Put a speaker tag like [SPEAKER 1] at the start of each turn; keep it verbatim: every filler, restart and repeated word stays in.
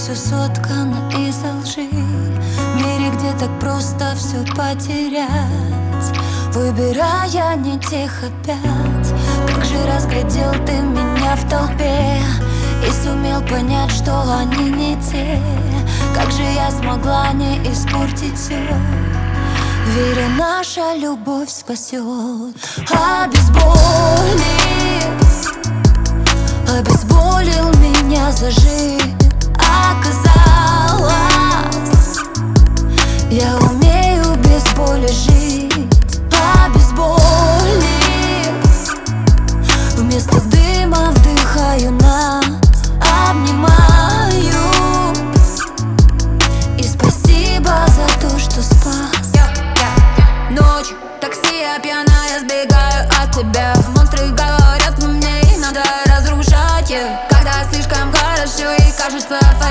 [SPEAKER 1] все соткано из лжи, в мире, где так просто все потерять, выбирая не тех опять. Как же разглядел ты меня в толпе и сумел понять, что они не те. Как же я смогла не испортить все, веря, наша любовь спасет. Обезболил, обезболил меня зажив. Оказалось, я умею без боли жить. Обезболил, вместо дыма вдыхаю нас, обнимаю. И спасибо за то, что спас.
[SPEAKER 2] Ночь, такси, я пьяная, сбегаю от тебя. Монстры говорят, но мне их надо разрушать, yeah. Когда слишком хорошо и кажется